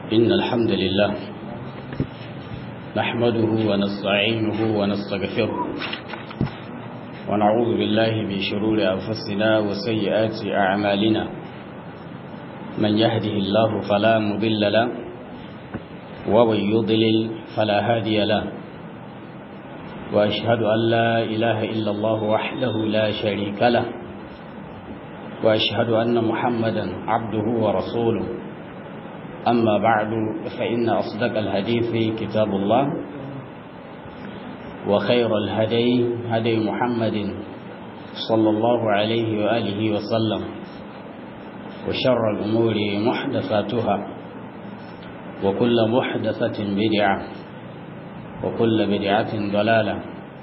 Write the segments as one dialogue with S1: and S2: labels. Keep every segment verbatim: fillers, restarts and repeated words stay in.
S1: إن الحمد لله نحمده ونستعينه ونستغفره ونعوذ بالله من شرور أنفسنا وسيئات أعمالنا من يهده الله فلا مضل له ومن يضلل فلا هادي له وأشهد أن لا إله إلا الله وحده لا شريك له وأشهد أن محمدا عبده ورسوله أما بعد فإن أصدق الحديث كتاب الله وخير الهدي هدي محمد صلى الله عليه وآله وسلم وشر الأمور محدثاتها وكل محدثة بدعة وكل بدعة ضلالة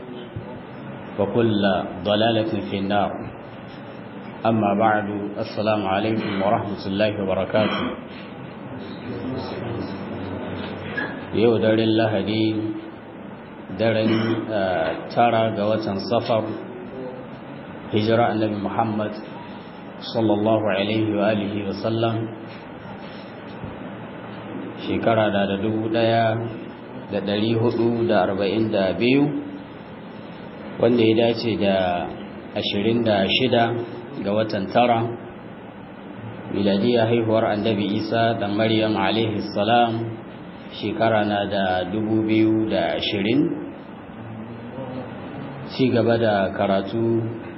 S1: وكل ضلالة في النار أما بعد السلام عليكم ورحمة الله وبركاته yau daren lahadi daren tara ga watan safar hijira annabi muhammad sallallahu alaihi wa alihi wa sallam shekara da da dubu daya da dari hudu da arba'in da biyu wanda ya dace da ashirin da shida ga watan tara miladiyya haihuwar annabi isa da maryam alaihi salam shekara na da dubu biyu da ashirin ci gaba da karatu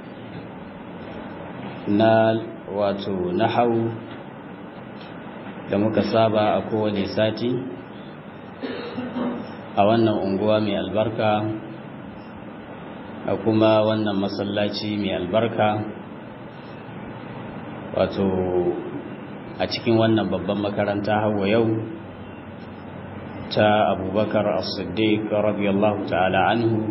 S1: na wato nahau da muka saba a kowane sati a wannan unguwa mai albarka a kuma wannan masallaci mai albarka wato a cikin wannan babban makaranta hawa yau ta abubakar as-siddiq radiyallahu ta'ala anhu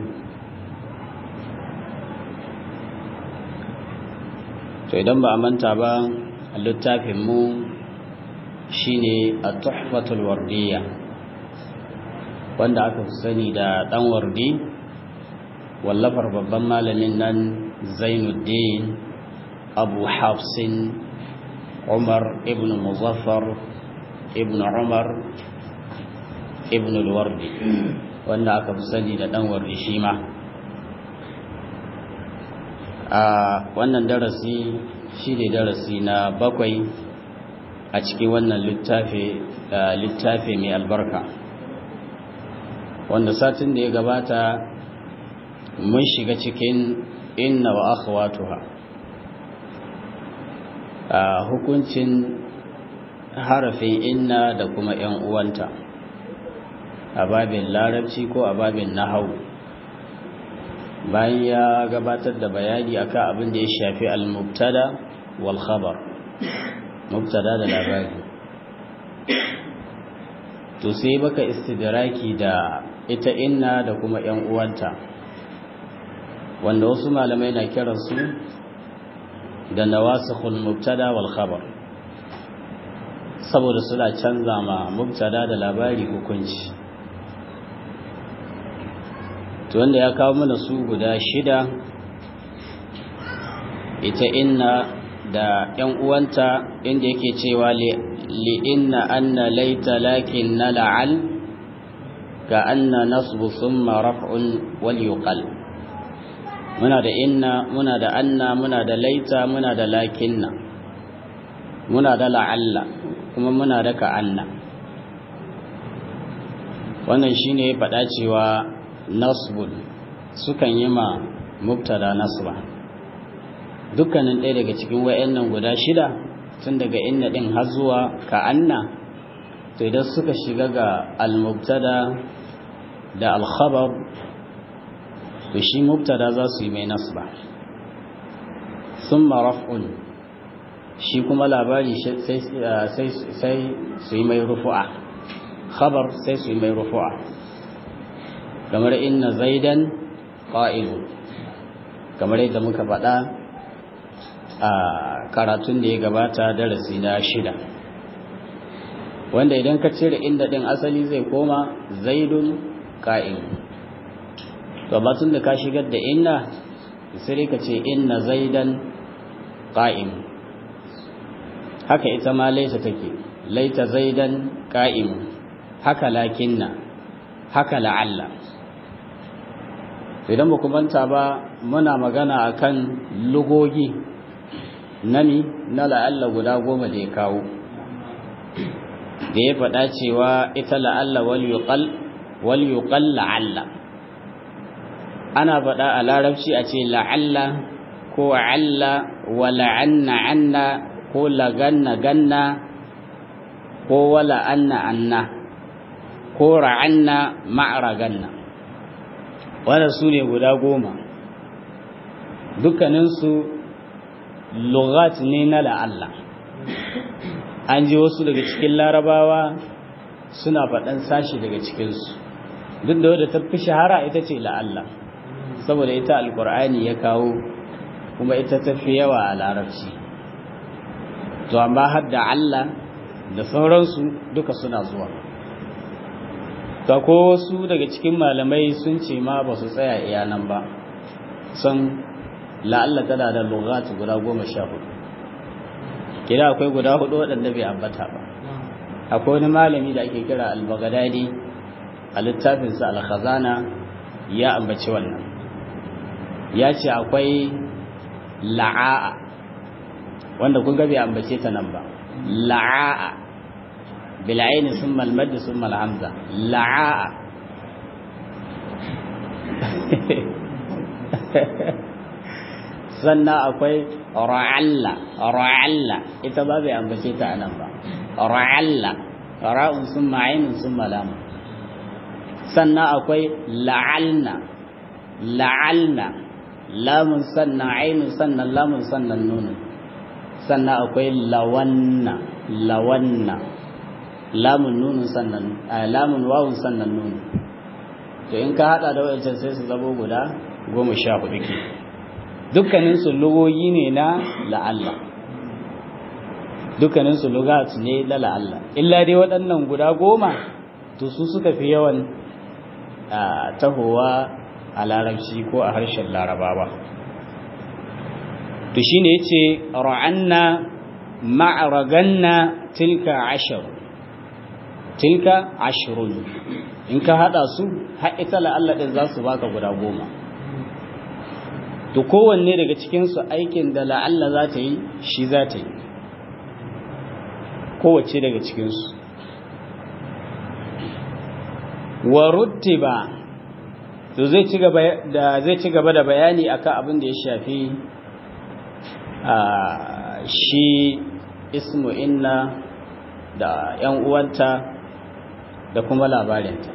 S1: to idan ba a manta ba littafin mu shine at-tuhfatul wardiyya wanda aka sani da dan wardi wallafar babban malamin nan Zainuddin Abu Hafsin Umar ibn Muzaffar ibn Umar ibn al-Wardi wanda aka fi sani da dan wardi shi ma a wannan darasi shi ne darasi na bakwai a cikin wannan littafi littafi mai albarka wanda satin da ya gabata mun shiga cikin inna wa akhawatuha a hukuncin harafin inna da kuma yan uwanta a babin larabci ko a babin nahau bayan ya gabatar da bayani akan abin da ya shafi al-mubtada wal khabar mubtada da labari to sai baka istidraki da ita inna da kuma yan uwanta wanda wasu malamai na kiransu da nawasikhul mubtada wal khabar saboda suna canza ma mubtada da labari hukunci to wanda ya kawo mana su guda shida ita inna da ƴan uwanta inda yake cewa li inna anna laita lakin na la'al ka anna nasbu thumma raf'un wal yuqal muna da inna muna da anna muna da laita muna da lakinna muna da la'alla kuma muna da ka anna wannan shine faɗa cewa nasbun sukan yi ma mubtada nasba dukkanin ɗaya daga cikin wayannan guda shida tun daga inna din har zuwa ka'anna to idan suka shiga ga al-mubtada da al-khabar to shi mubtada za su yi mai nasba thumma raf'un shi kuma labari sai sai sai su yi mai rufu'a khabar sai su yi mai rufu'a kamar inna zaidan qa'imun kamar yadda muka faɗa a karatun da ya gabata darasi na shida wanda idan ka cire inda din asali zai koma zaidun qa'im to batun da ka shigar da inna sai ka ce inna zaidan qa'im haka ita ma laysa take laita zaidan qa'imun haka lakinna haka la'alla. Idan ba ku manta ba muna magana akan lugogi nami na la'alla guda goma da ya kawo, da ya faɗa cewa ita la'alla wal yuqal wal yuqal la'alla ana faɗa a larabci a ce la'alla ko alla wa la'anna anna ko laganna ganna ko wala anna anna ko ra'anna ma'raganna. Wannan su ne guda goma, dukkaninsu lughat ne na la'alla. An ji wasu daga cikin larabawa suna faɗan sashi daga cikinsu, duk da wadda ta fi shahara ita ce la'alla, saboda ita alkur'ani ya kawo kuma ita ta fi yawa a larabci. To amma har da Allah da sauransu duka suna zuwa. Ta ko wasu daga cikin malamai sun ce ma ba su tsaya iya nan ba, son la'alla tana da lughat guda goma sha hudu. Kira akwai guda hudu waɗanda bai ambata ba. Akwai wani malami da ake kira al-Baghdadi a littafinsa al-Khazana ya ambaci wannan. Ya ce akwai la'a'a wanda kun ga bai ambace ta nan ba. La'a'a bil'aini summa al-madd summa al-hamza. La'a'a sannan akwai ra'alla ra'alla ita ba bai ambace ta nan ba. Ra'alla ra'un summa ainun summa lam. sannan akwai la'alna la'alna lamun sannan ainun sannan lamun sannan nunun. sannan akwai lawanna lawanna lamun nunun sannan lamun wawun sannan nunun. to in ka hada da wayancan sai su zabo guda goma sha hudu ke. dukkanin su lugoyi ne na la'alla, dukkanin su lugat ne na la'alla, illa dai waɗannan guda goma to su suka fi yawan tahowa a larabci ko a harshen larabawa. to shine yace ra'anna ma'raganna tilka ashar tilka ashrun. in ka hada su har ita la'alla din za su baka guda goma. to kowanne daga cikin su aikin da la'alla za ta yi shi za ta yi, kowace daga cikin su. wa ruttiba to zai ci gaba da zai ci gaba da bayani akan abin da ya shafi a shi ismu inna da yan uwanta da kuma labarinta,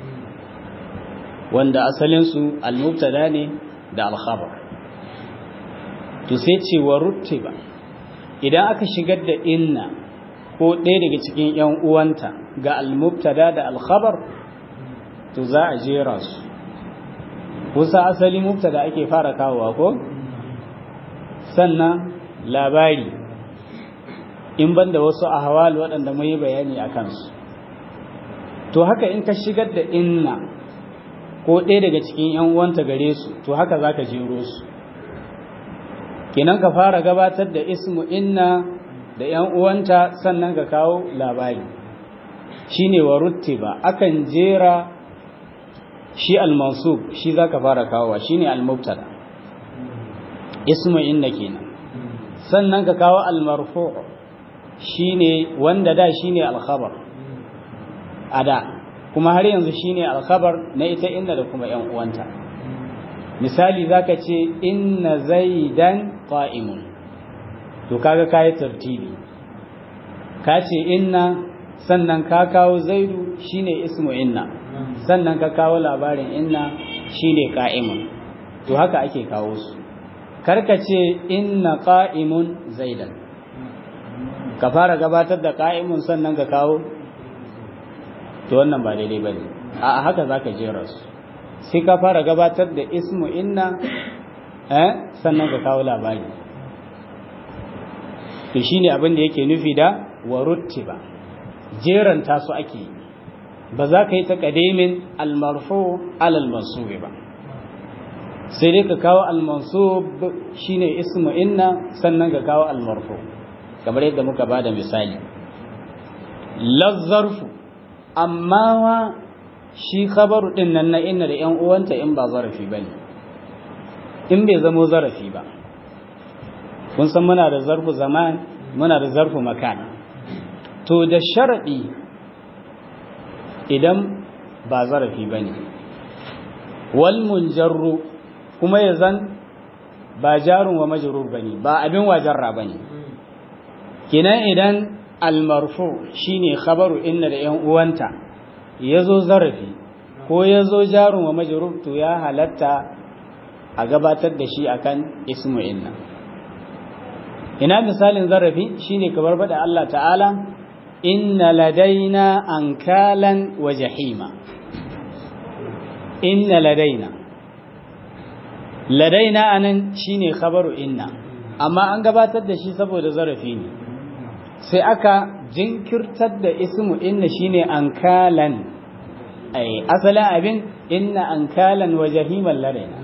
S1: wanda asalin su al-mubtada ne da al-khabar. to sai ce wa ruttiba idan aka shigar da inna ko ɗaya daga cikin yan uwanta ga al-mubtada da al-khabar to za a jera su. kusa asali mubtada ake fara kawowa ko sannan labari, in banda wasu ahwal waɗanda mun yi bayani a kansu. to haka in ka shigar da inna ko ɗaya daga cikin yan uwanta gare su to haka zaka jero su. kenan ka fara gabatar da ismu inna da yan uwanta sannan ka kawo labari, shine wa ruttiba. akan jera shi al-mansub shi zaka fara kawowa, shine al-mubtada ismu inna kenan. sannan ka kawo al-marfu' shine wanda da shine al-khabar ada, kuma har yanzu shine al-khabar na ita inna da kuma yan uwanta. misali zaka ce inna zaidan qa'imun, to kaga kai tartibi, ka ce inna sannan ka kawo zaidu shine ismu inna, sannan ka kawo labarin inna shine qa'imun. to haka ake kawo su, karka ce inna qa'imun zaidan ka fara gabatar da qa'imun sannan ka kawo, to wannan ba daidai bane. a haka zaka jera su, sai ka fara gabatar da ismu inna eh sannan ka kawo labari. to shine abin da yake nufi da waruttiba, jeranta su ake yi, ba za ka yi taqdimin al-marfu ala al-mansub ba, sai dai ka kawo al-mansub shine ismu inna sannan ka kawo al-marfu, kamar yadda muka bada misali. lazzarfu amma wa shi khabaru din nan na inna da yan uwanta in ba zarafi bane in bai zamo zarafi ba kun san muna da zarfu zaman muna da zarfu makan to da sharadi idan ba zarafi bane wal munjarru kuma yazan ba jarun wa majrur bane ba abin wajarra bane kinan idan al marfu shine khabaru inna da yan uwanta yazo zarafi ko yazo jarun wa majrur to ya halatta a gabatar da shi akan ismu inna. Ina misalin zarafi shine kamar bada Allah ta'ala inna ladaina ankalan wa jahima. Inna ladaina ladaina anan shine khabaru inna amma an gabatar da shi saboda zarafi ne sai aka jinkirtar da ismu inna shine ankalan ai asalin abin inna ankalan wa jahiman ladaina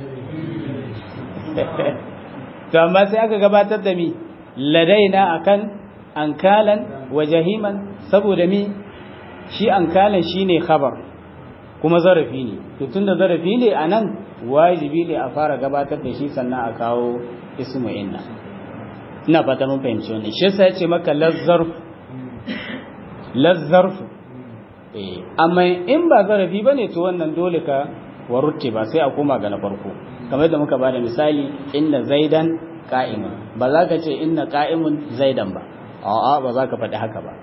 S1: to amma sai aka gabatar da mi ladaina akan ankalan wa jahiman saboda mi shi ankalan shine khabar kuma zarafi ne to tunda zarafi ne anan wajibi ne a fara gabatar da shi sannan a kawo ismu inna ina fata mun fahimci wannan shi yasa yace maka lazzarf lazzarf eh amma in ba zarafi bane to wannan dole ka warutte ba sai a koma ga na farko kamar da muka bada misali inna zaidan qa'imun ba za ka ce inna qa'imun zaidan ba a'a ba za ka faɗi haka ba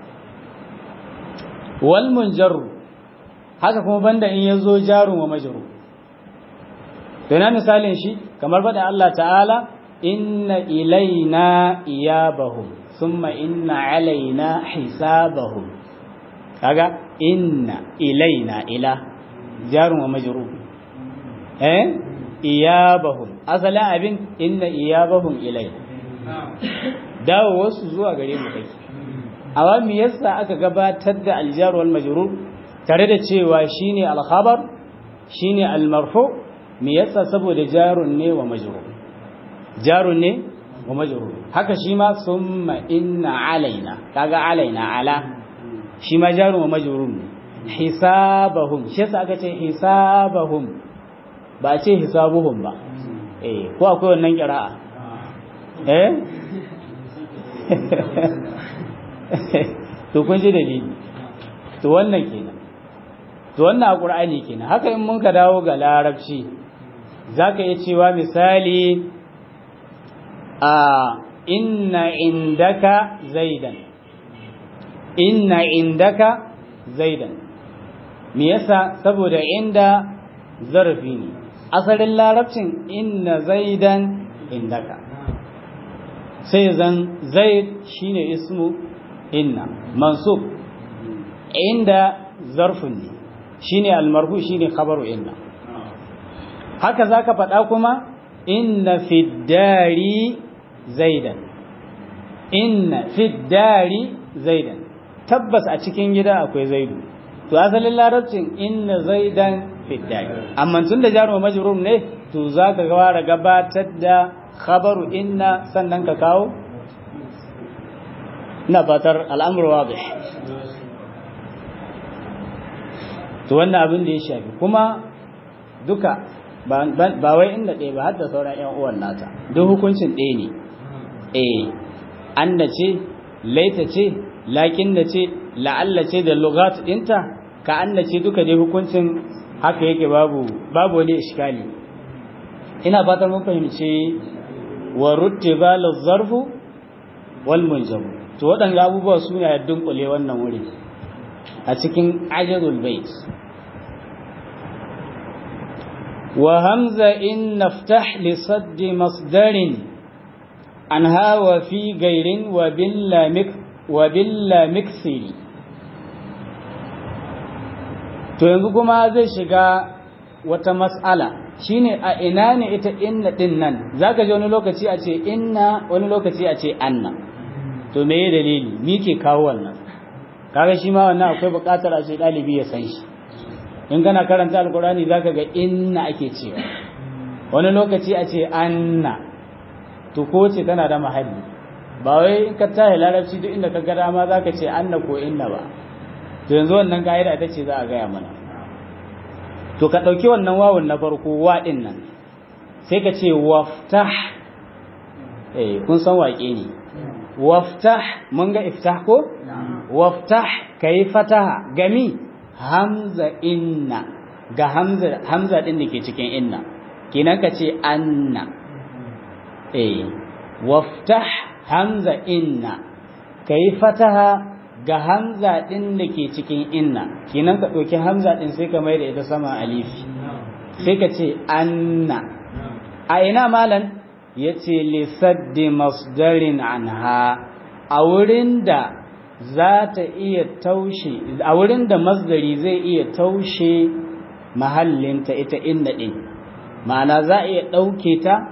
S1: wal munjarru haka kuma banda in yazo jarun wa majrur to na misalin shi kamar bada Allah ta'ala inna ilaina iyabahum thumma inna alaina hisabahum kaga inna ilaina ila jarun wa majrur eh iyabahum asalin abin inna iyabahum ilai dawo wasu zuwa gare mu kai amma me yasa aka gabatar da aljar wal majrur tare da cewa shine al-khabar shine al-marfu me yasa saboda jarun ne wa majrur jarun ne wa majrur haka shi ma summa inna alaina kaga alaina ala shi ma jarun wa majrur hisabahum shi yasa aka ce hisabahum ba ce hisabuhum ba eh ko akwai wannan qira'a eh to kun ji dalili to wannan kenan to wannan a Qur'ani kenan haka in mun ka dawo ga larabci zaka iya cewa misali a inna indaka zaidan inna indaka zaidan me yasa saboda inda zarafi ne asalin larabcin inna zaidan indaka sai zan zaid shine ismu inna mansub inda zarfun ne shine almarfu shine khabaru inna haka zaka faɗa kuma inna fid dari zaidan inna fid dari zaidan tabbas a cikin gida akwai zaidu to asalin larabcin inna zaidan fid dari amma tun da jaru majrur ne to zaka ga gabatar da khabaru inna sannan ka kawo ina fatar al'amru wadih to wannan abin da ya shafi kuma duka ba wai inda ɗaya ba har da sauran ƴan uwan nata duk hukuncin ɗaya ne eh anna ce laita ce lakin da ce la'alla ce da lughat ɗinta ka anna ce duka dai hukuncin haka yake babu babu wani iskali ina fatan mun fahimci wa ruttiba lizarfu wal munjam to waɗanda abubuwa su ne yaddun kule wannan wuri a cikin ajrul bait wa hamza in naftah li sadd masdarin an hawa fi gairin wa billa mik wa billa miksiri to yanzu kuma zai shiga wata mas'ala shine a ina ne ita inna din nan zaka ji wani lokaci a ce inna wani lokaci a ce anna to meye dalili me ke kawo wannan kaga shi ma wannan akwai buƙatar a ce dalibi ya san shi in kana karanta alqur'ani zaka ga inna ake cewa wani lokaci a ce anna to ko ce tana da mahalli ba wai in ka tayi larabci duk inda ka ga dama zaka ce anna ko inna ba to yanzu wannan ka'ida ita ce za a gaya mana. To ka ɗauki wannan wawun na farko wa ɗin nan sai ka ce waftah, eh kun san waƙe ne, waftah mun ga iftah ko, waftah kai fataha gami hamza inna, ga hamza hamza ɗin da ke cikin inna, kenan ka ce anna, eh waftah hamza inna, kai fataha ga hamza ɗin da ke cikin inna, kenan ka ɗauki hamza ɗin sai ka mai da ita sama alifi sai ka ce anna. A ina malan ya ce lissaddi masdarin anha, a wurin da za ta iya taushe, a wurin da masdari zai iya taushe mahallinta ita inna ɗin, ma'ana za a iya ɗauke ta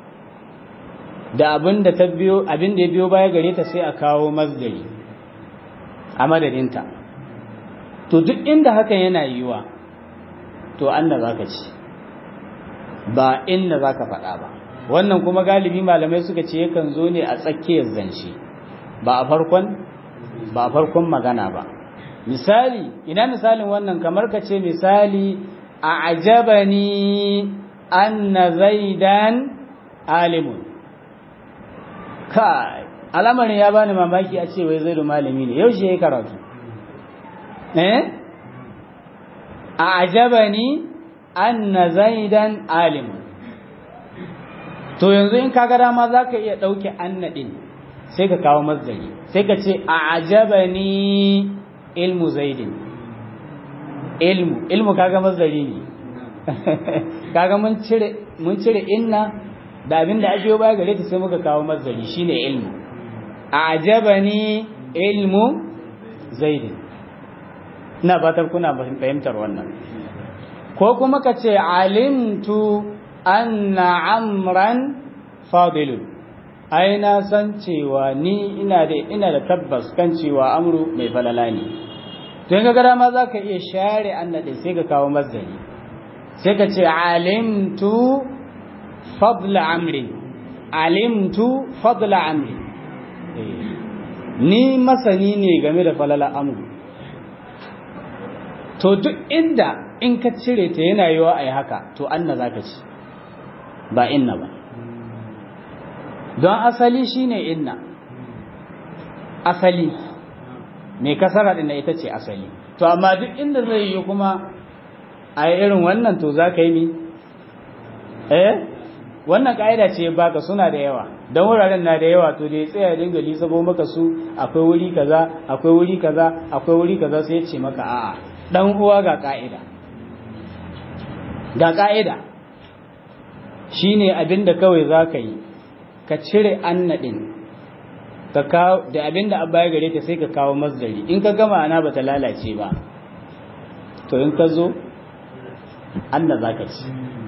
S1: da abin da ta biyo, abin da ya biyo baya gare ta sai a kawo masdari a madadinta. To duk inda hakan yana yiwa to anna zaka ci ba inna zaka faɗa ba. Wannan kuma galibi malamai suka ce yakan zo ne a tsakiyar zance ba a farkon ba a farkon magana ba. Misali, ina misalin wannan, kamar ka ce misali a ajabani anna zaidan alimun, kai al'amarin ya bani mamaki a ce wai zaidu malami ne, yaushe ya karatu, eh a ajabani anna zaidan alimun. To yanzu in kaga dama zaka iya dauke anna din sai ka kawo masdari sai ka ce a ajabani ilmu zaidin, ilmu ilmu kaga masdari ne kaga mun cire mun cire inna da abinda ake baya gare ta sai muka kawo masdari shine ilmu. Ajabani ilmu zaidin, ina fatar kuna fahimtar wannan. Ko kuma ka ce alimtu anna amran fadilun, ai na san cewa ni ina da ina da tabbas kan cewa amru mai falala ne. to in ga dama zaka iya share annadin sai ka kawo masdari sai ka ce alimtu fadla amri, alimtu fadla amri, ni masani ne game da falala amru. To duk inda in ka cire ta yana yiwa ai haka to anna zaka ci ba inna ba, don asali shine inna, asali mai kasara din ita ce asali. To amma duk inda zai yi kuma a irin wannan to zaka yi ni eh wannan kaida ce baka suna da yawa, dan wuraren na da yawa, to da ya tsaya dinga lisabo maka su, akwai wuri kaza akwai wuri kaza akwai wuri kaza sai ya ce maka a'a dan uwa ga kaida, ga kaida shine abinda kawai zaka yi ka cire annadin ka kawo da abinda abba ya gare ta sai ka kawo masdari. In ka gama ana bata lalace ba to in ka zo anna zaka ci.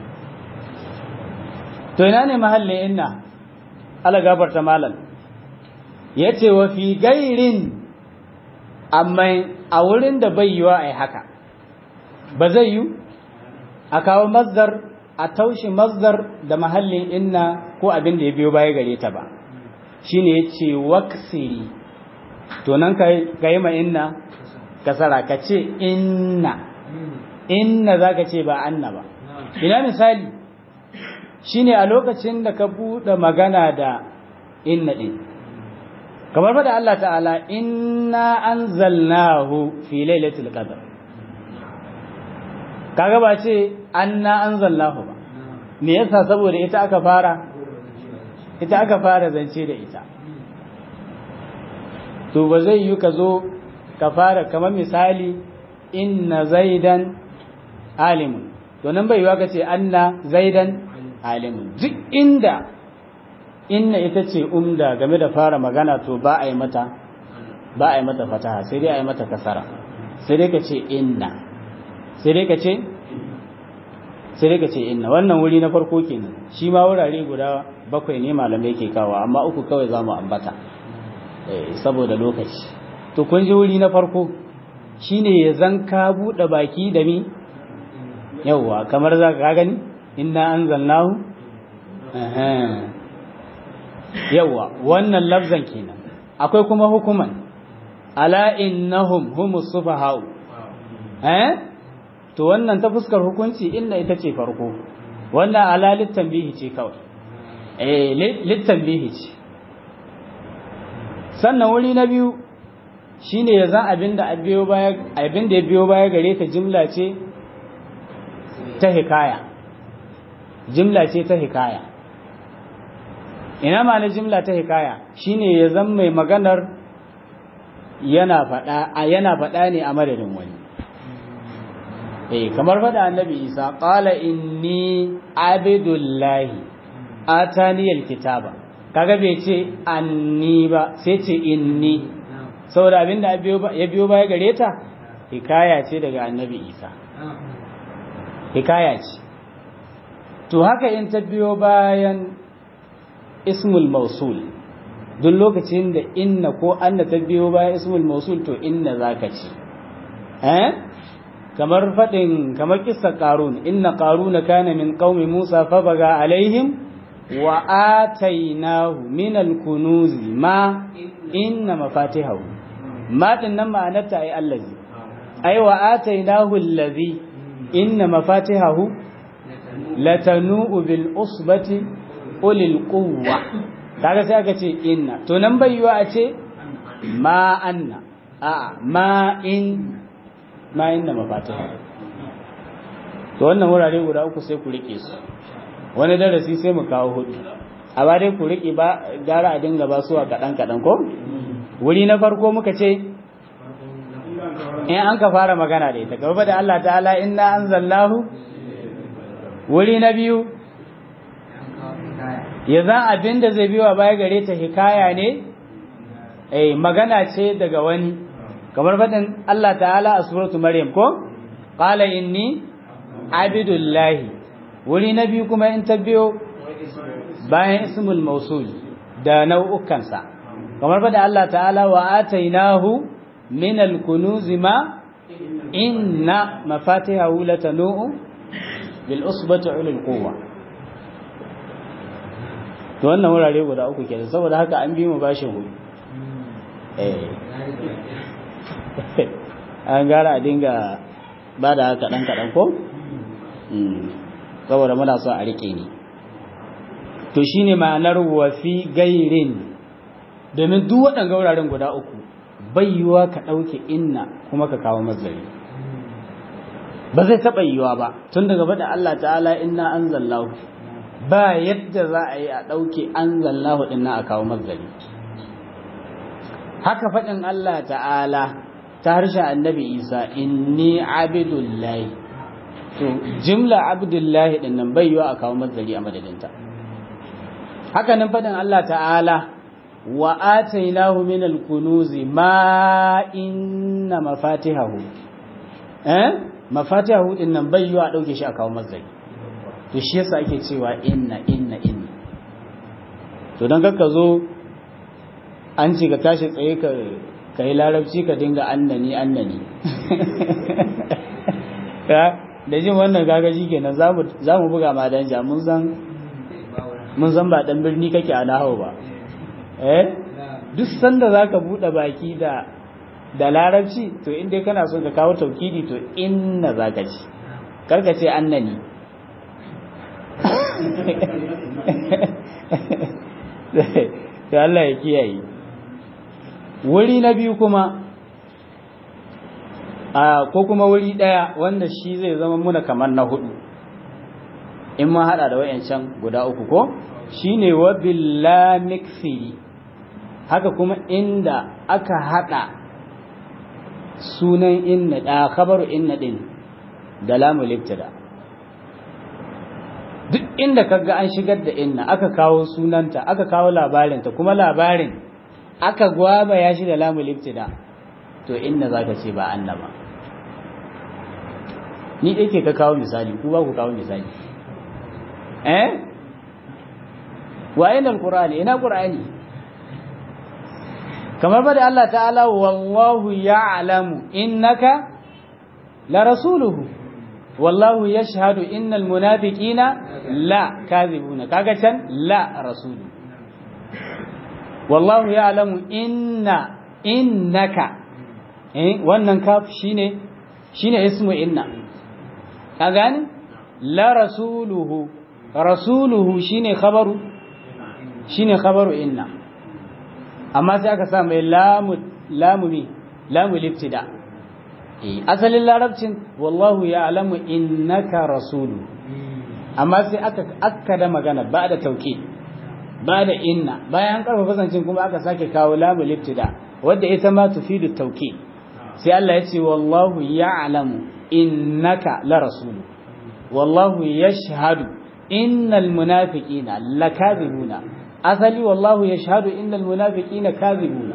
S1: To ina ne mahallin inna? ala gafarta malam yace wa fi gairin, amma a wurin da bai yiwa ai haka ba zai yi a kawo masdar a taushe masdar da mahallin inna ko abin da ya biyo baya gare ta ba, shine yace waksiri. To nan kai kai ma inna kasara ka ce inna, inna zaka ce ba anna ba. Ina misali shine a lokacin da ka bude magana da inna din, kamar fa da Allah ta'ala inna anzalnahu fi lailatul qadr, kaga ba ce anna anzalnahu ba, me yasa? saboda ita aka fara ita aka fara zance da ita. To ba zai yi ka zo ka fara kamar misali inna zaidan alimun, to nan bai yiwa ka ce anna zaidan alimun. Duk inda inna ita ce umda game da fara magana to ba a yi mata ba a yi mata fataha, sai dai a yi mata kasara, sai dai ka ce inna, sai dai ka ce sai dai ka ce inna. Wannan wuri na farko kenan, shi ma wurare guda bakwai ne malamai ke kawo, amma uku kawai za mu ambata saboda lokaci. To kun ji wuri na farko shine ya zan ka buɗe baki da mi yawwa, kamar za ka gani inna anzalnahu yawwa, wannan lafzan kenan. Akwai kuma hukuman, ala innahum humus sufaha'u eh to wannan ta fuskar hukunci inna ita ce farko wannan ala littanbihi ce kawai eh littanbihi ce sannan wuri na biyu shine yanzu abinda abiyo baya abinda ya biyo baya gare ta jimla ce ta hikaya jimla ce ta hikaya ina ma'ana jimla ta hikaya shine ya zama mai maganar yana faɗa yana faɗa ne a madadin wani eh kamar faɗa annabi Isa qala inni abidullahi ataniyal kitaba kaga bai ce anni ba sai ce inni saboda abinda ya biyo baya gare ta hikaya ce daga annabi Isa hikaya ce to haka in ta biyo bayan ismul mausul duk lokacin da inna ko anna ta biyo bayan ismul mausul to inna zaka ci eh kamar fadin kamar kissa qarun inna qaruna kana min qaumi musa fabaga alaihim wa atainahu min al-kunuz ma inna mafatihahu ma din nan ma'anarta ai allazi ai wa atainahu allazi inna mafatihahu latanu bil usbati ulil quwwa kaga sai aka ce inna to nan bai yiwa a ce ma anna a ma in ma inna mafatihahu to wannan wurare guda uku sai ku rike su wani darasi sai mu kawo hudu a ba dai ku rike ba gara a dinga ba su a kadan kadan ko wuri na farko muka ce in an ka fara magana da ita gaba da Allah ta'ala inna anzalnahu wuri na biyu ya za abinda zai biwa baya gare ta hikaya ne eh magana ce daga wani kamar fadin Allah ta'ala a suratu maryam ko qala inni abidullahi wuri na biyu kuma in ta biyo bayan ismul mausul da nau'ukansa kamar fadin Allah ta'ala wa atainahu min al-kunuz ma inna mafatihahu latanu bil usbati ulil quwwa to wannan wurare guda uku kenan saboda haka an bi mu bashin hudu eh an gara a dinga ba da haka dan kadan ko saboda muna so a rike ni to shine ma'anar wa fi gairin domin duk waɗannan wuraren guda uku bai yiwa ka dauke inna kuma ka kawo mazari ba zai taɓa yiwa ba tun daga faɗin Allah ta'ala inna anzalnahu ba yadda za a yi a ɗauke anzalnahu ɗin na a kawo mazari haka faɗin Allah ta'ala ta harshen annabi Isa inni abidullahi to jimla abdullahi ɗin nan bai yiwa a kawo mazari a madadinta haka nan faɗin Allah ta'ala wa atainahu min al-kunuzi ma inna mafatihahu eh mafatihahu din nan bai yiwa dauke shi a kawo mazari to shi yasa ake cewa inna inna inna to dan ka zo an ce ka tashi tsaye ka kai larabci ka dinga annani annani ka da jin wannan gagaji kenan zamu zamu buga ma danja mun san mun san ba dan birni kake a nahawu ba eh duk sanda zaka bude baki da da larabci to in dai kana son ka kawo taukidi to inna zaka ci karka ce annani to Allah ya kiyaye wuri na biyu kuma a ko kuma wuri daya wanda shi zai zama muna kamar na hudu in mun hada da wayancan guda uku ko shine wa billamikfi haka kuma inda aka hada sunan inna da khabaru inna din da lamul ibtida duk inda kaga an shigar da inna aka kawo sunanta aka kawo labarinta kuma labarin aka gwaba ya shi da lamul ibtida to inna zaka ce ba annaba ni dai ke ka kawo misali ku ba ku kawo misali eh wa ina alqur'ani ina qur'ani kamar bada Allah ta'ala wallahu ya'lamu innaka la rasuluhu wallahu yashhadu innal munafiqina la kadhibuna kaga can la rasulu wallahu ya'lamu inna innaka eh wannan kaf shine shine ismu inna ka gane la rasuluhu rasuluhu shine khabaru shine khabaru inna amma sai aka sa mai lamu lamu mi lamu libtida eh asalin larabcin wallahu ya'lamu innaka rasulu amma sai aka akkada magana ba da tauki ba da inna bayan karfafa zancin kuma aka sake kawo lamu libtida wanda ita ma tufidu tauki sai Allah ya ce wallahu ya'lamu innaka la rasulu wallahu yashhadu innal munafiqina lakazibuna asali wallahu yashhadu innal munafiqina kazibuna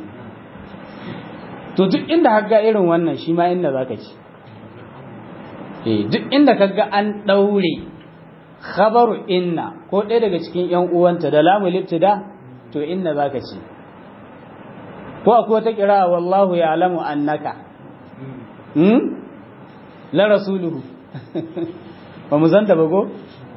S1: to duk inda kaga irin wannan shi ma inda zaka ci eh duk inda kaga an daure khabaru inna ko ɗaya daga cikin ƴan uwanta da lamul ibtida to inna zaka ci ko akwai wata kira wallahu ya'lamu annaka hmm la rasuluhu ba mu zanta ba go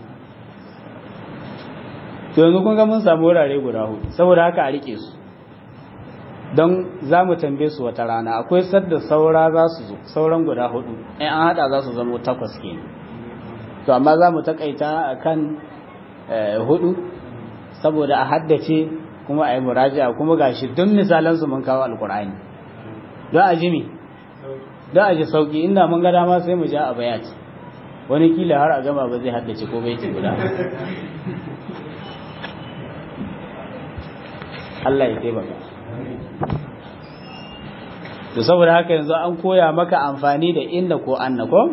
S1: to yanzu kun ga mun samu wurare guda hudu saboda haka a rike su don za mu tambaye su wata rana akwai sadda saura za su zo sauran guda hudu in an hada za su zama takwas ke to amma za mu takaita a kan hudu saboda a haddace kuma a yi muraji'a kuma gashi don misalansu mun kawo alkur'ani don a ji mi don a ji sauki inda mun ga dama sai mu ja a bayat wani kila har a gama ba zai haddace ko bai ci guda Allah ya taimaka to saboda haka yanzu an koya maka amfani da inda ko anna ko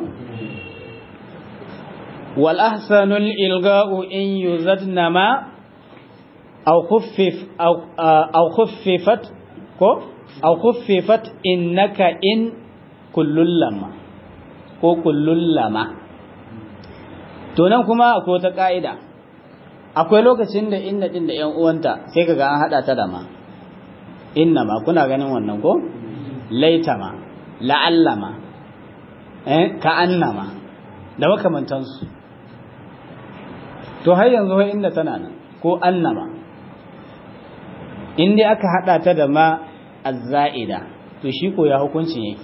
S1: wal ahsanul ilga'u in yuzadna ma aw khuffif aw aw khuffifat ko aw khuffifat innaka in kullul lama ko kullul lama to nan kuma akwai ta ka'ida akwai lokacin da inna din da ƴan uwanta sai kaga an hada ta da ma inna ma kuna ganin wannan ko laitama la'allama eh ka'annama da makamantansu to har yanzu wai inda tana nan ko annama in dai aka hada ta da ma azza'ida to shi ko ya hukuncin yake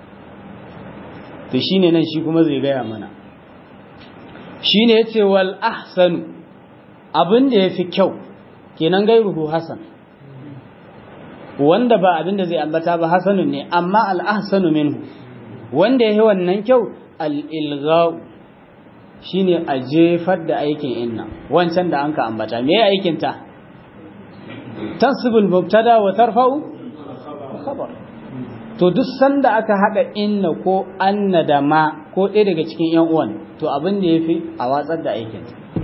S1: to shine nan shi kuma zai gaya mana shine yace wal ahsanu abin da yafi kyau kenan gairuhu hasan wanda ba abin da zai ambata ba hasanun ne amma al ahsanu minhu wanda yayi wannan kyau al ilgha'u shine a jefar da aikin inna wancan da anka ambata me aikin ta tasbul mubtada wa tarfa'u khabar to duk sanda aka hada inna ko anna da ma ko ɗaya daga cikin yan uwan to abin da yafi a watsar da aikin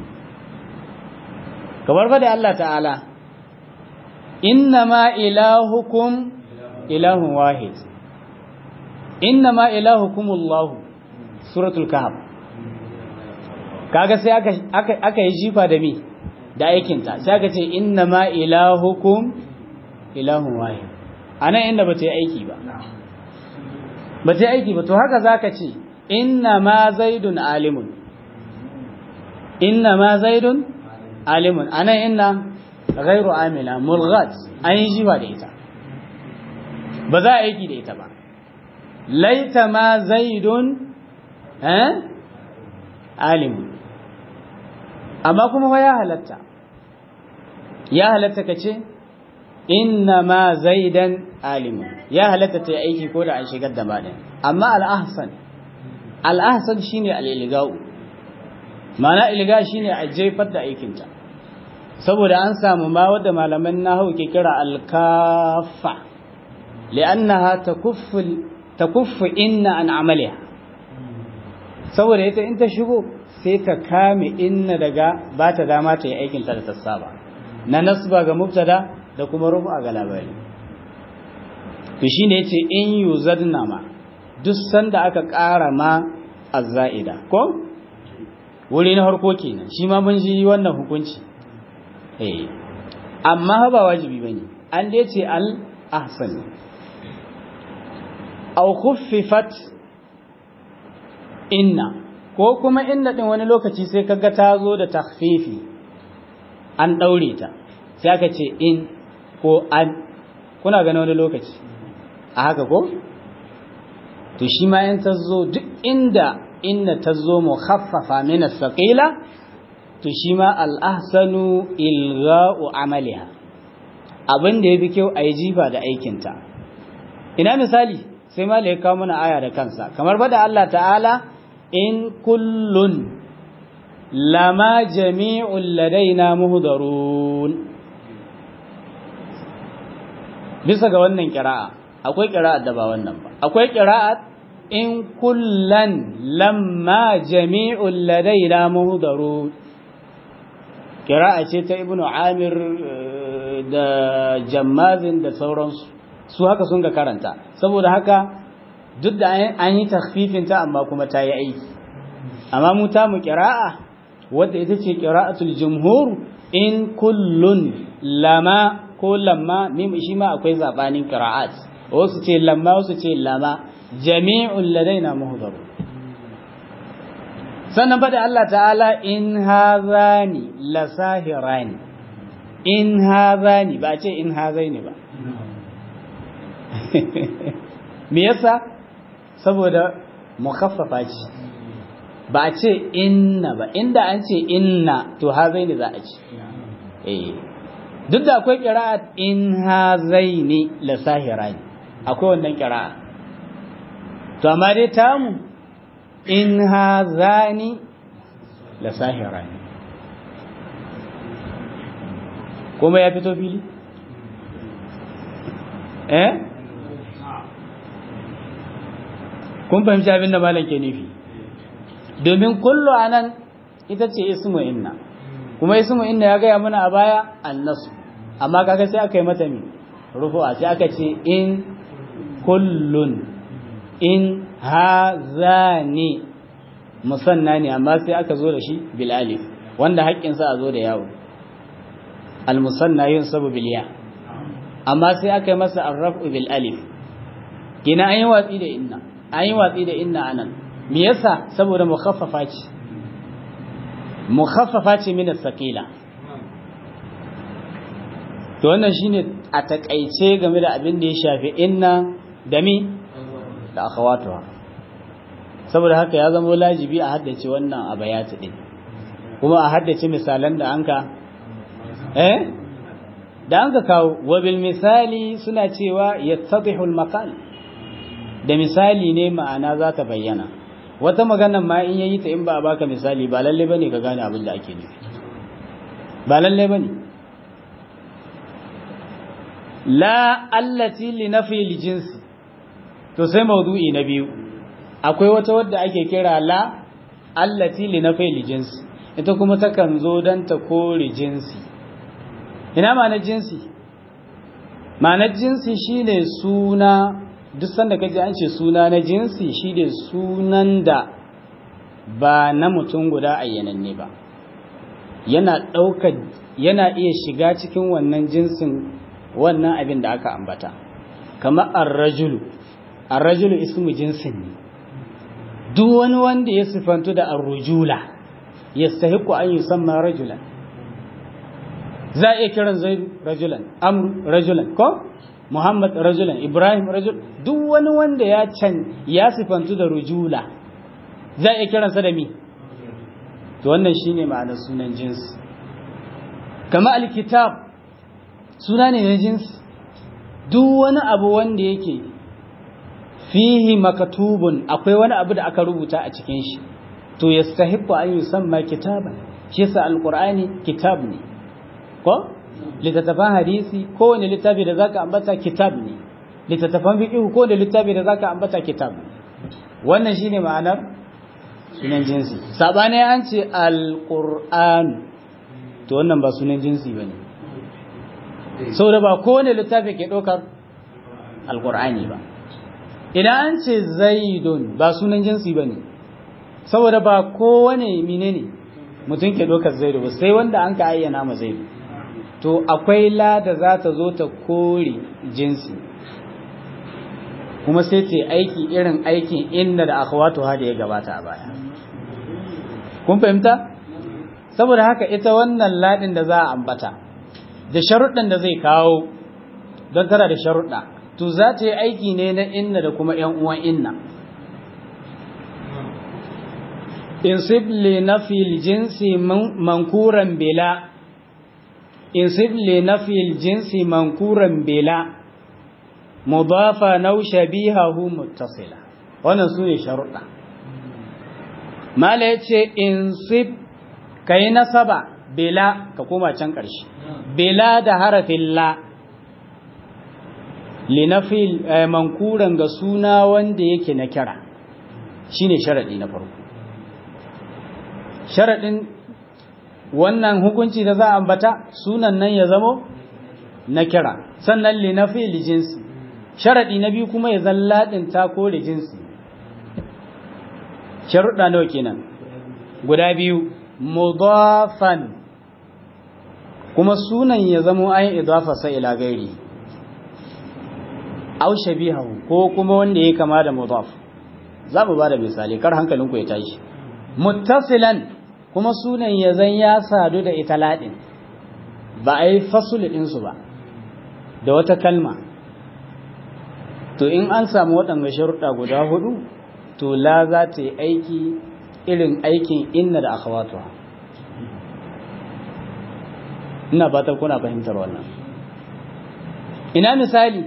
S1: kamar fa da Allah ta'ala innama ilahukum ilahun wahid innama ilahukumullahu suratul kahf kaga sai aka aka aka yi jifa da mi da aikin ta sai aka ce innama ilahukum ilahun wahid anan inda bata yi aiki ba bata yi aiki ba to haka zaka ce innama zaidun alimun innama zaidun alimun anan inna ghairu amila mulghat an yi jifa da ita ba za a aiki da ita ba laita ma zaidun eh alimun amma kuma ya halatta ya halatta kace inna ma zaidan alimun ya halatta ta aiki ko da an shigar da madan amma al-ahsan al-ahsan shine al-ilga'u ma'ana ilga shine a jefar da aikin ta saboda an samu ma wanda malaman nahwu ke kira al-kaffa li'annaha takuffu takuffu inna an amaliha saboda ita in ta shigo sai ta kame inna daga ba ta dama ta yi aikin ta da ta saba na nasba ga mubtada da kuma rufa ga labari to shine yace in yuzadna ma duk sanda aka ƙara ma azza'ida ko wuri na harko kenan shi ma mun ji wannan hukunci eh amma ba wajibi bane an dai ce al ahsan aw khuffifat inna ko kuma inna din wani lokaci sai kaga ta zo da takhfifi an daure ta sai aka ce in ko an kuna gane wani lokaci a haka ko to shi ma in tazo duk inda inna tazo mukhaffafa min as-saqila to shi ma al-ahsanu ilgha'u amaliha abin da yafi kyau ayi jifa da aikin ta ina misali sai ma ya kawo mana aya da kansa kamar bada Allah ta'ala in kullun lama jami'un ladaina muhdarun bisa ga wannan qira'a akwai qira'a da ba wannan ba akwai qira'a in kullan lamma jami'un ladaina muhdarun qira'a ce ta ibnu amir da jammazin da sauransu su haka sun ga karanta saboda haka duk da an yi takhfifin ta amma kuma ta yi aiki amma mu ta mu qira'a wadda ita ce qira'atul jumhur in kullun lama ko lamma mim shi ma akwai zabanin qira'at wasu ce lamma wasu ce lama jami'un ladaina muhdar sannan bada Allah ta'ala in hazani lasahirani in hazani ba ce in hazaini ba me yasa saboda mukhaffafa ce ba a ce inna ba inda an ce inna to hazaini za a ce eh duk da akwai qira'at in hazaini la sahirani akwai wannan qira'a to amma dai tamu in hazani la sahirani kuma ya fito fili eh kun fahimci abin da malam ke nufi domin kullu anan ita ce ismu inna kuma ismu inna ya gaya mana a baya annasu amma kaga sai aka yi mata mi rufu'a sai aka ce in kullun in hazani musanna ne amma sai aka zo da shi bil alif wanda haƙƙin sa a zo da yawo al musanna yunsabu bil ya amma sai aka yi masa arrafu bil alif kina an yi watsi da inna an yi watsi da inna anan me yasa saboda mukhaffafa ce mukhaffafa ce min as-saqila to wannan shine a takaice game da abin da ya shafi inna da mi da akhawatuha saboda haka ya zama wajibi a haddace wannan abayatu din kuma a haddace misalan da anka eh da anka kawo wabil misali suna cewa yattadihu al-maqal da misali ne ma'ana za ta bayyana wata magana ma in yayi ta in ba a baka misali ba lalle bane ka gane abin da ake nufi ba lalle bane la allati li nafi al-jinsi to sai mawdu'i na biyu akwai wata wadda ake kira la allati li nafi al-jinsi ita kuma takan zo dan ta kore jinsi ina ma'anar jinsi ma'anar jinsi shine suna duk sanda kaje an ce suna na jinsi shine sunan da ba na mutum guda ayyananne ba yana dauka yana iya shiga cikin wannan jinsin wannan abin da aka ambata kamar ar-rajulu ar-rajulu ismu jinsin ne duk wani wanda ya sifantu da ar-rujula yastahiqu an yusamma rajulan za a iya kiran zaidu rajulan amru rajulan ko muhammad rajulan ibrahim rajul duk wani wanda ya can ya sifantu da rujula za a iya kiransa da mi to wannan shine ma'anar sunan jinsi kama alkitab suna ne na jinsi duk wani abu wanda yake fihi makatubun akwai wani abu da aka rubuta a cikin shi to yastahiqu an yusamma kitaban shi yasa alqur'ani kitab ne ko littattafan hadisi ko wani littafi da zaka ambata kitab ne littattafan fiqh ko wani littafi da zaka ambata kitab wannan shine ma'anar sunan jinsi sabane an ce alqur'an to wannan ba sunan jinsi bane saboda ba kowane littafi ke ɗaukar alƙur'ani ba idan an ce zaidun ba sunan jinsi ba ne saboda ba kowane mine ne mutum ke ɗaukar zaidu ba sai wanda an ka ayyana ma zaidu to akwai la da za ta zo ta kore jinsi kuma sai ce aiki irin aikin inda da akhawatu ha da ya gabata a baya kun fahimta saboda haka ita wannan ladin da za a ambata da sharuɗan da zai kawo don tana da sharuɗa to za ta yi aiki ne na inna da kuma ‘yan uwan inna. Insib li nafil jinsi mankuran bila, insib li nafil jinsi mankuran bila, mudafa nau shabihahu muttasila. Wannan su ne sharuɗa. Mala ya ce, insib ka yi nasaba bila, ka koma can ƙarshe, bila da harafin la. linafil mankuran ga suna wanda yake na kira shine sharadi na farko. Sharadin wannan hukunci da za a ambata sunan nan ya zamo na kira, sannan linafil jinsi. Sharadi na biyu kuma ya zalladin ta kore jinsi. Sharuɗa nawa kenan? Guda biyu. Mudafan, kuma sunan ya zamo ayin idafa sai ila gairi, aw shabihahu, ko kuma wanda yake kama da mudaf. Za mu bada misali kar hankalinku ya tashi. Muttasilan, kuma sunan ya zan ya sadu da ita ladin, ba ai fasul din su ba da wata kalma. To in an samu waɗanda sharuɗa guda hudu, to la za ta yi aiki irin aikin inna da akhawatuha. Ina fatan kuna fahimtar wannan. Ina misali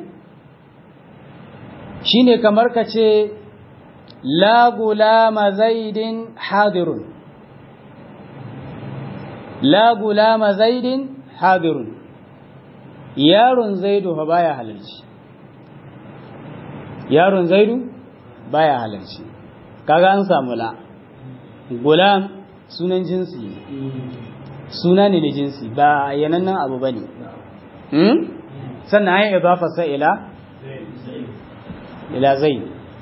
S1: shine kamar ka ce la gulama zaidin hadirun, la gulama zaidin hadirun, yaron zaidu fa baya halarci, yaron zaidu baya halarci. Kaga an samu la. Gulam sunan jinsi, suna ne na jinsi, ba yanannen abu bane. hmm? Sannan ayi idafa sa ila ila zai,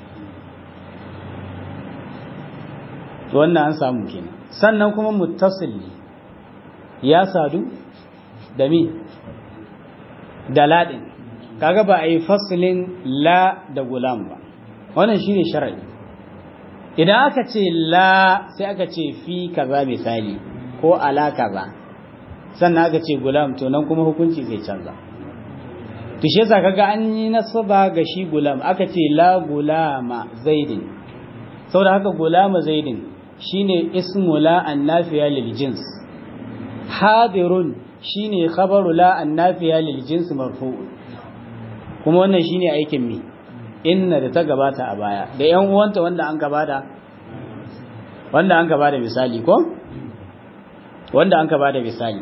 S1: wannan an samu kenan. Sannan kuma muttasil ne, ya sadu da mi da ladin. Kaga ba a yi fasilin la da gulam ba, wannan shine shar'i. Idan aka ce la sai aka ce fi kaza misali ko ala kaza, sannan aka ce gulam, to nan kuma hukunci zai canza. To shi yasa kaga an yi nasaba ga shi gulam, aka ce la gulama zaidin, saboda haka gulama zaidin shine ismu la annafiya lil jins. Hadirun shine khabaru la annafiya lil jins marfu'. Kuma wannan shine aikin mi inna da ta gabata a baya da yan uwanta wanda an gabata wanda an gabata misali ko wanda an gabata misali.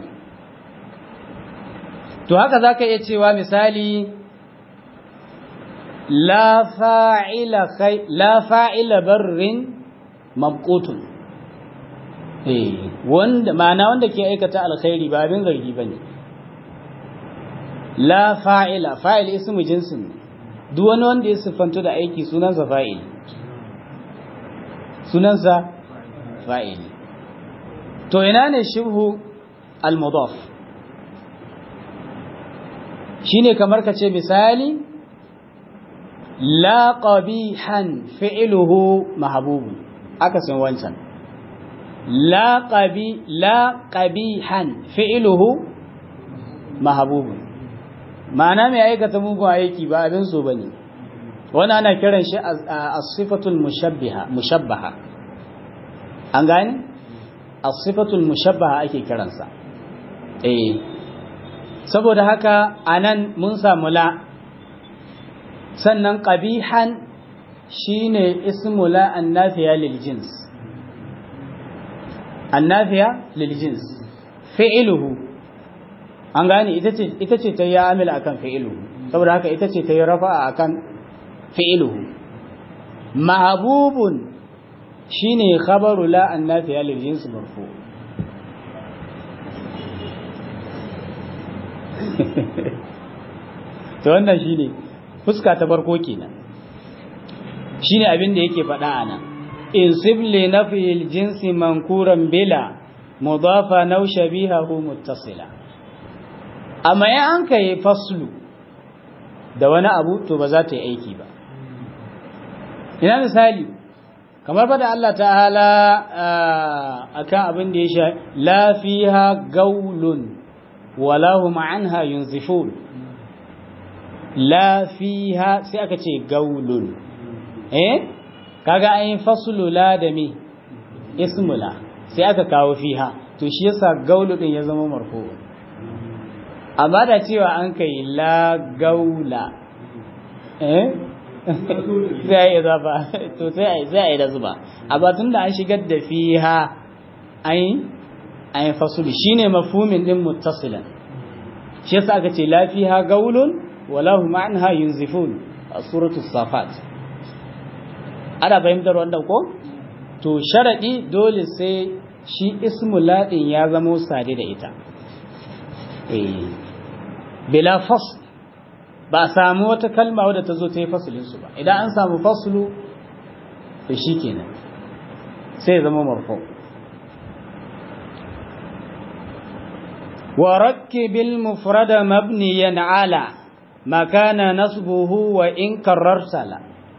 S1: To haka zaka iya cewa misali la fa'ila khay la fa'ila barrin mabqutun, eh wanda ma'ana wanda ke aikata alkhairi ba abin zargi bane. La fa'ila, fa'il ismu jinsin, duk wani wanda ya siffanto da aiki sunansa fa'il, sunansa fa'il. To ina ne shibhu al-mudaf? Shine kamar ka ce misali la qabihan fi'luhu mahbub, aka san wancan. La qabi la qabihan fi'luhu mahbub, ma'ana mai aikata mugun aiki ba abin so bane. Wannan ana kiran shi as-sifatul mushabbiha mushabbaha. An gane? As-sifatul mushabbaha ake kiransa. Eh, saboda haka anan mun samu la, sannan qabihan shine ismu la annafiya lil jins, annafiya lil jins. Fi'luhu, an gane, ita ce ita ce ta yi amil akan fi'luhu, saboda haka ita ce ta yi rafa'a akan fi'luhu. Mahbubun shine khabaru la annafiya lil jins marfu. To wannan shine fuska ta farko kenan, shine abin da yake faɗa anan. Insib li nafil jinsi mankuran bila mudafa naw shabihahu muttasila. Amma ya an kai faslu da wani abu to ba za ta yi aiki ba. Ina misali kamar fada Allah ta'ala akan abin da ya sha la fiha gaulun wala hum anha yunzifun. la fiha sai aka ce gaulun eh kaga an yi faslu la da mi ismu la sai aka kawo fiha to shi yasa gaulu din ya zama marfu amma da cewa an kai la gaula eh sai ya zaba to sai sai ai da zuba amma tunda an shigar da fiha ai ai fasulu shine mafhumin din muttasilan shi yasa aka ce la fiha gaulun wala hum anha yunzifun a suratu safat ana fahimtar wannan ko to sharadi dole sai shi ismu ladin ya zama sade da ita eh bila fasl ba samu wata kalma wadda ta zo ta yi fasulin su ba idan an samu faslu to shikenan sai zama marfu وركب المفرد مبنيا على ما كان نصبه وإن كررت لا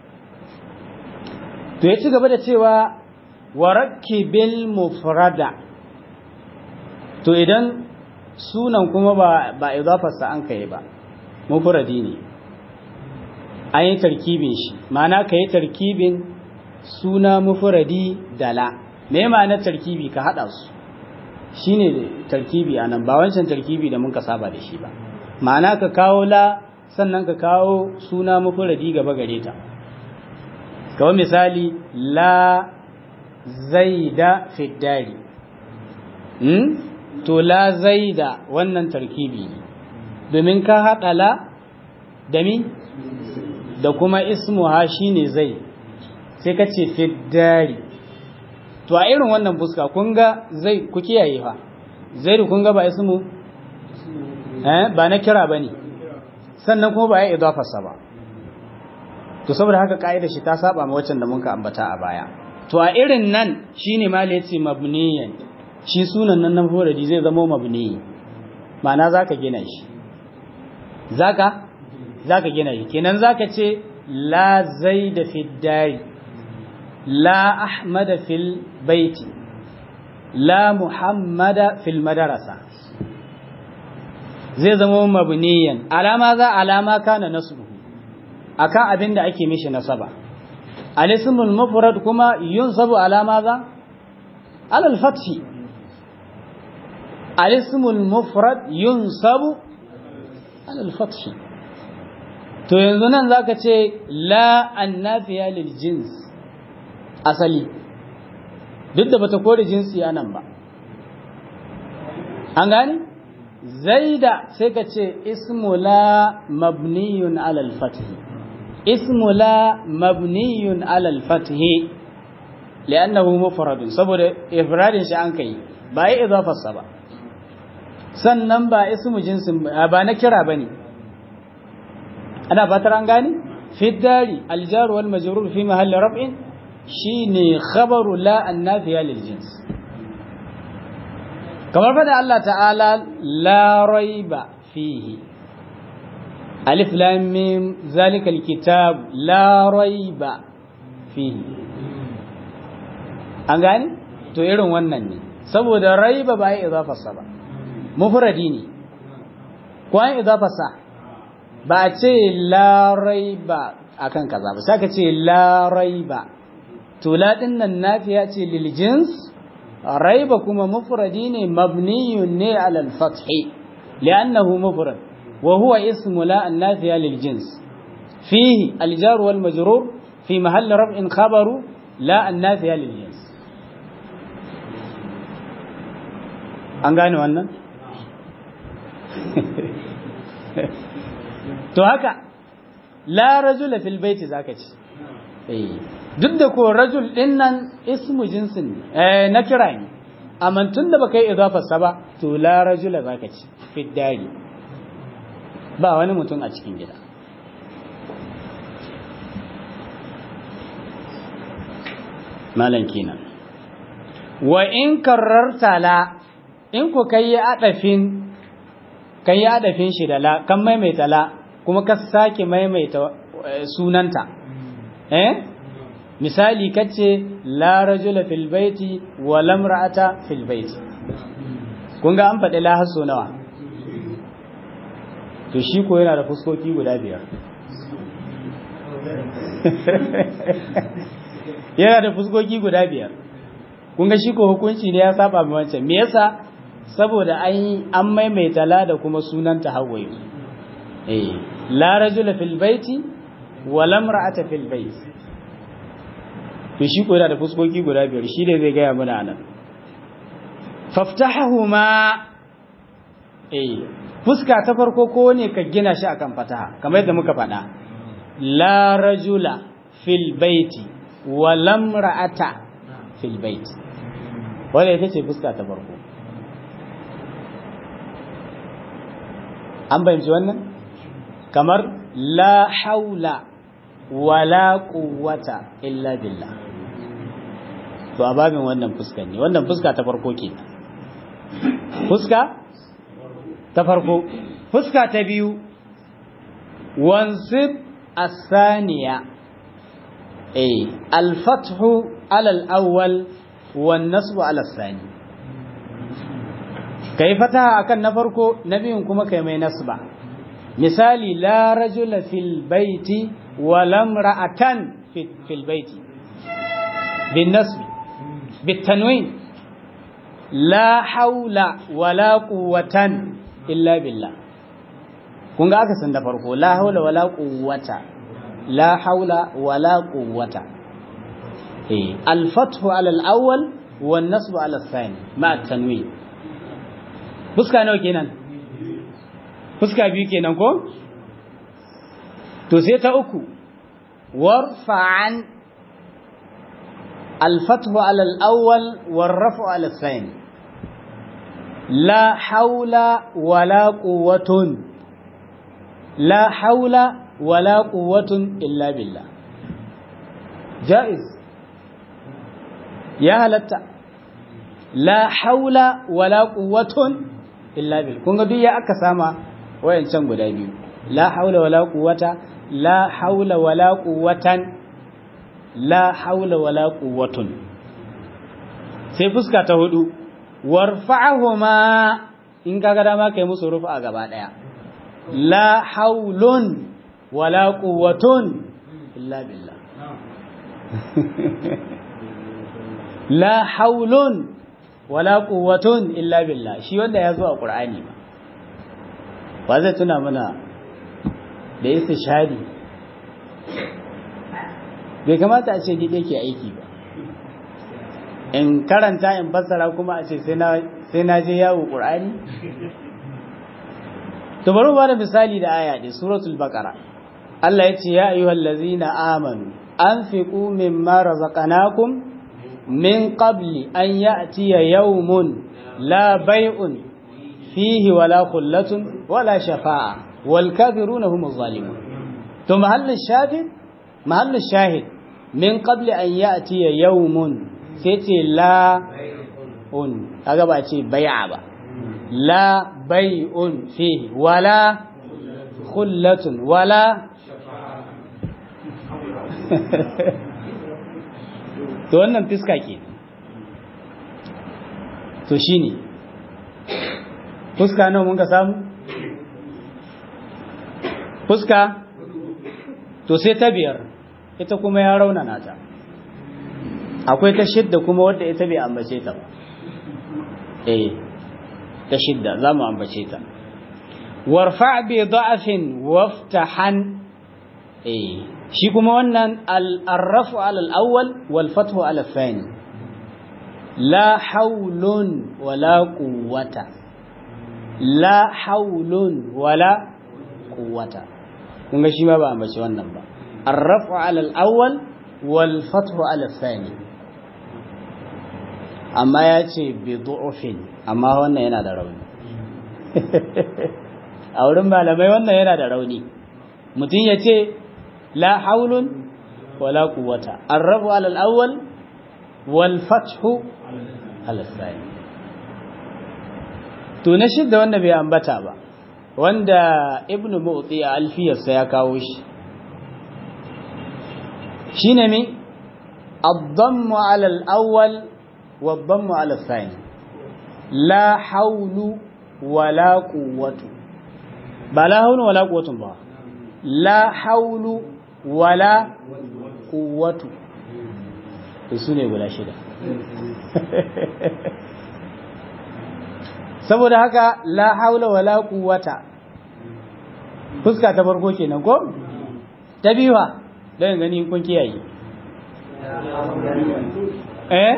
S1: to ya ci gaba da cewa warakkibil mufrada to idan sunan kuma ba ba idafarsa an kai ba mufradi ne an yi tarkibin shi ma'ana ka yi tarkibin suna mufradi da la me ma'anar tarkibi ka hada su shine tarkibi anan ba wancan tarkibi da muka saba da shi ba ma'ana ka kawo la sannan ka kawo suna mufradi gaba gare ta kawo misali la zaida fi dari hmm? to la zaida wannan tarkibi ne domin ka haɗa la da mi da kuma ismuha shine zai sai ka ce fi dari to a irin wannan fuska kun ga zai ku kiyaye fa zai kun ga ba ismu eh ba na kira bane sannan kuma ba ya idafarsa ba to saboda haka kaida shi ta saba ma waccan da muka ambata a baya to a irin nan shine ma la yace mabniyan shi sunan nan nan horadi zai zama mabni ma'ana zaka gina shi zaka zaka gina shi kenan zaka ce la zaida fi dari la ahmada fil baiti la muhammada fil madarasa zai zama mabniyan alama za alama kana nasbuhu akan abin da ake mishi nasaba al-ismul mufrad kuma yunsabu alama za ala al-fathi al-ismul mufrad yunsabu ala al-fathi to yanzu nan zaka ce la annafiya lil jins asali duk da bata kore jinsi anan ba an gane zaida sai ka ce ismu la mabniyun ala al-fath ismu la mabniyun ala al-fath li'annahu mufrad saboda ifradin shi an kai ba yi idafar sa ba sannan ba ismu jinsin ba na kira bane ana fatar an gane fi dari al-jar wal majrur fi mahalli raf'in shine khabaru la annafiya lil jins kamar fada Allah ta'ala la raiba fihi alif lam mim zalika alkitab la raiba fihi an gane to irin wannan ne saboda raiba ba ya idafa sa ba mufradi ne ko an idafa sa ba a ce la raiba akan kaza ba sai ka ce la raiba to la din nan nafiya ce lil jins raiba kuma mufradi ne mabniyun ne ala al-fath li'annahu mufrad wa huwa ismu la an-nafiya lil jins fihi al-jar wal majrur fi mahall raf'in khabaru la an-nafiya lil jins an gane wannan to haka la rajula fil baiti zaka ci eh duk da ko rajul din nan ismu jinsin eh na kira ne amma tun da baka yi idafar sa ba to la rajula zaka ci fi dari ba wani mutum a cikin gida malan kenan wa in kararta la in ku kai adafin kai adafin shi da la kan maimaita la kuma ka sake maimaita sunanta eh misali kace la rajula fil baiti wa lam ra'ata fil baiti kun ga an faɗi la haso nawa to shi ko yana da fuskoki guda biyar yana da fuskoki guda biyar kun ga shi ko hukunci ne ya saba mai wancan me yasa saboda an an maimaita la da kuma sunan ta hawaye eh la rajula fil baiti wa lam ra'ata fil bait to shi ko yana da fuskoki guda biyar shi ne zai ga ya muna anan faftahuma eh fuska ta farko ko ne ka gina shi akan fataha kamar yadda muka faɗa la rajula fil baiti wa lam ra'ata fil baiti wanda ita ce fuska ta farko an bayyana wannan kamar la haula wala quwwata illa billah to a babin wannan fuska ne wannan fuska ta farko ke fuska ta farko fuska ta biyu wansib as-saniya eh al-fathu ala al-awwal wan nasbu ala as-sani kai fataha akan na farko na biyun kuma kai mai nasba misali la rajula fil baiti wa lam ra'atan fil baiti bin nasb bit tanwin la haula wala quwwatan illa billah kun ga aka san da farko la haula wala quwwata la haula wala quwwata eh al-fathu ala al-awwal wan nasbu ala al-thani ma at-tanwin fuska nawa kenan fuska biyu kenan ko to sai ta uku warfa'an al-fathu ala al-awwal war-raf'u ala al-thani la haula wala quwwatun la haula wala quwwatun illa billah jaiz ya halatta la haula wala quwwatun illa billah kun ga duk ya aka sama wayancan guda biyu la haula wala quwwata la haula wala quwwatan la haula wala quwwatun sai fuska ta hudu warfa'ahuma in kaga dama kai musu rufa gaba daya la haulun wala quwwatun illa billah la haulun wala quwwatun illa billah shi wanda ya zo a qur'ani ba ba zai tuna mana da istishhadi bai kamata a ce gide ke aiki ba in karanta in fassara kuma a ce sai na sai na je yawo qur'ani to bari mu bada misali da aya din suratul baqara Allah yace ya ayyuhallazina amanu anfiqu mimma razaqnakum min qabli an ya'tiya yawmun la bay'un fihi wala khullatun wala shafa'a wal kafiruna humuz zalimun to mahallin shahid mahallin shahid min qabli an ya'tiya yawmun sai ce la un kaga ba ce bai'a ba la bai'un fihi wala khullatun wala to wannan fiska ke to shine fuska nawa mun ka samu fuska to sai ta biyar ita kuma ya raunana ta akwai ta shidda kuma wadda ita bai ambace ta ba eh ta shidda zamu ambace ta warfa bi da'afin waftahan eh shi kuma wannan al-rafu ala al-awwal wal fathu ala al-thani la hawlun wala quwwata la hawlun wala quwwata kun ga shi ma ba ambace wannan ba ar-rafu ala al-awwal wal fathu ala al-thani amma ya ce bi du'ufin amma wannan yana da rauni a wurin malamai wannan yana da rauni mutum ya ce la haulun wala quwwata arrabu ala al-awwal wal fathu ala al-thani to na shidda wanda bai ambata ba wanda ibnu mu'ti a alfiyarsa ya kawo shi shine mi ad-dammu ala al-awwal والضم على الثاني لا حول ولا قوة ba la haulu wala quwwatun ba la haulu wala quwwatu su ne guda shida saboda haka la haula wala quwwata fuska ta farko kenan ko ta biyu ha dan gani kun kiyaye eh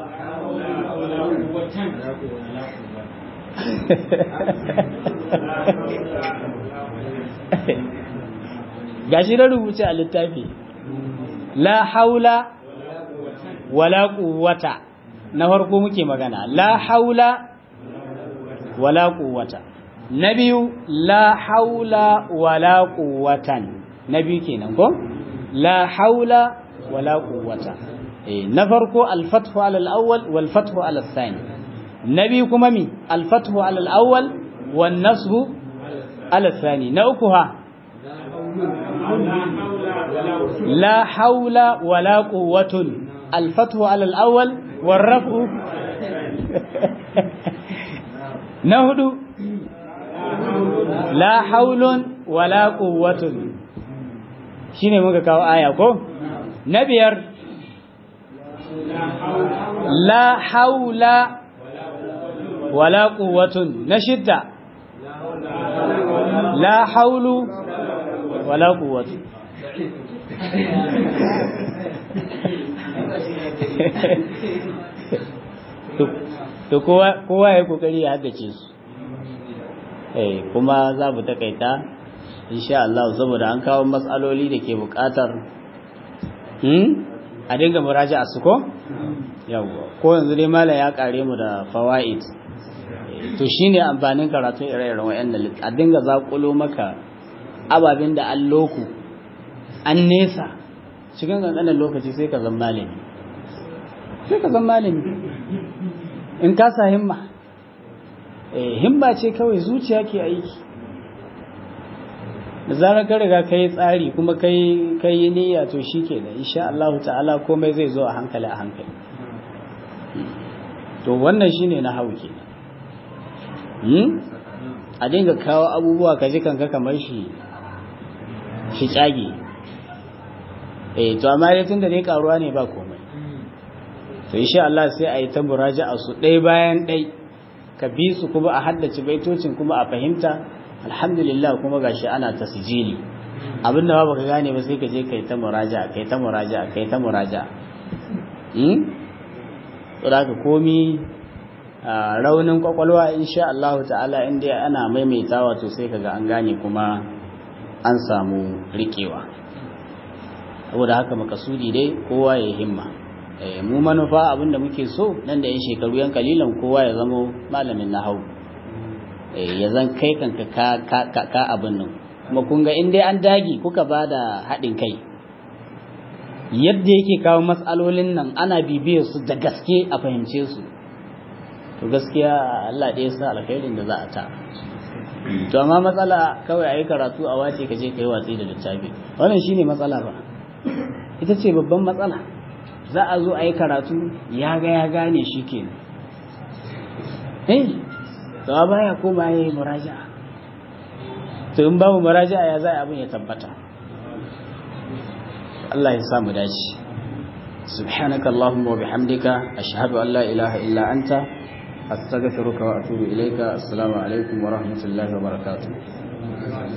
S1: gashi da rubuce a littafi la haula wala quwwata na farko muke magana la haula wala quwwata na biyu la haula wala quwwatan na biyu kenan ko la haula wala quwwata eh na farko al-fathu ala al-awwal wal fathu ala al-thani na biyu kuma mi al-fathu ala al-awwal wan nasbu ala al-thani na uku ha la haula wala quwwatun al-fathu ala al-awwal wal raf'u na hudu la haulun wala quwwatun shine muka kawo aya ko na biyar la haula wala quwwatun na shidda la haulu wala quwwatun to kowa kowa ya kokari ya haddace su eh kuma za mu takaita insha Allah saboda an kawo matsaloli da ke buƙatar hmm a dinga muraja'a su ko yawa ko yanzu dai mala ya kare mu da fawaid to shine amfanin karatu ire-iren wayannan a dinga zakulo maka ababin da an loku an nesa cikin kankanin lokaci sai ka zama malami sai ka zama malami in ka sa himma eh himma ce kawai zuciya ke aiki da zarar ka riga kai tsari kuma kai kai niyya to shikenan insha Allah ta'ala komai zai zo a hankali a hankali to wannan shine na hawo kenan hmm a dinga kawo abubuwa ka ji kanka kamar shi shi tsage eh to amma dai tunda dai karuwa ne ba komai to insha Allah sai a yi ta muraja'a su ɗaya bayan ɗai ka bi su kuma a haddace baitocin kuma a fahimta alhamdulillah kuma gashi ana tasjili abinda ba baka gane ba sai ka je kai ta muraja'a kai ta muraja'a kai ta muraja'a hmm to da ka komi raunin kwakwalwa insha Allah ta'ala in dai ana maimaitawa to sai kaga an gane kuma an samu rikewa saboda haka makasudi dai kowa ya himma mu manufa abinda muke so nan da yan shekaru yan kalilan kowa ya zama malamin nahwu ya zan kai kanka ka ka ka abin nan kuma kun ga in dai an dagi kuka bada haɗin kai yadda yake kawo matsalolin nan ana bibiyar su da gaske a fahimce su to gaskiya Allah ɗaya sa alkhairin da za a ta to amma matsala kawai ayi karatu a wace ka je kai watsi da littafi wannan shine matsala ba ita ce babban matsala za a zo ayi karatu ya ga ya gane shikenan eh to baya koma yayi muraja'a to in babu muraja'a ya za abin ya tabbata Allah ya sa mu dace subhanakallahumma wa bihamdika ashhadu an la ilaha illa anta أستغفرك وأتوب إليك السلام عليكم ورحمة الله وبركاته